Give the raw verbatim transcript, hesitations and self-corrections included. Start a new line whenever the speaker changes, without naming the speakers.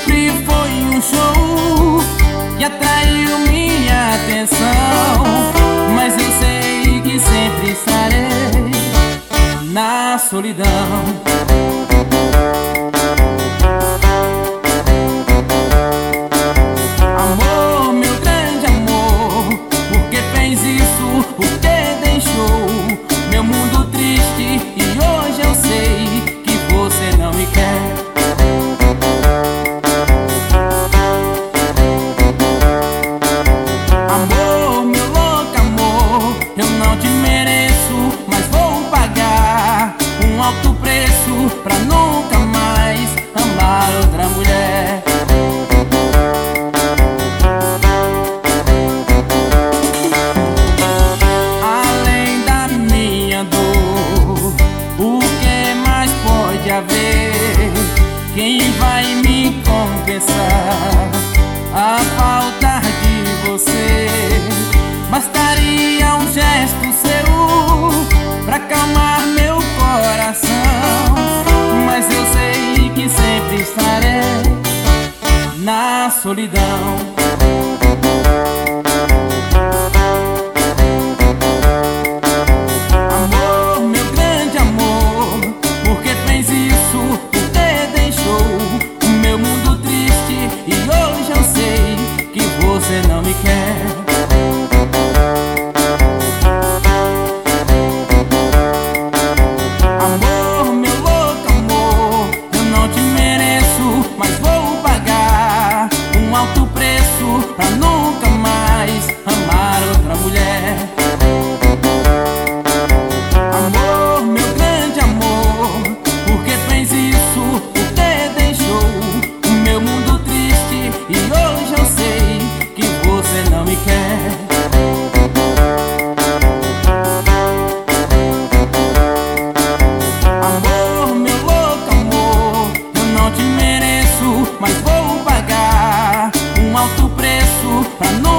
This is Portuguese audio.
sempre foi um show que atraiu minha atenção, mas eu sei que sempre estarei na solidão. Amor, meu grande amor, por que fez isso? Por que deixou meu mundo triste? E hoje eu sei que você não me quer. Amor, meu louco amor, eu não te mereço, mas vou pagar um alto preço pra nunca mais amar outra mulher. Além da minha dor, o que mais pode haver? Quem vai me compensar a falta de você? Bastaria um gesto seu pra acalmar meu coração, mas eu sei que sempre estarei na solidão. Amor, meu grande amor, por que fez isso? Por que deixou o meu mundo triste? E hoje eu sei que você não me quer. Amor, meu louco amor, eu não te mereço, mas vou pagar um alto preço pra nunca mais amar outra mulher. Amor, meu grande amor, por que fez isso? Por que deixou o meu mundo triste? E hoje eu sei que você não me quer. Amor, meu louco amor, eu não te mereço, mas vou pagar um alto preço pra nunca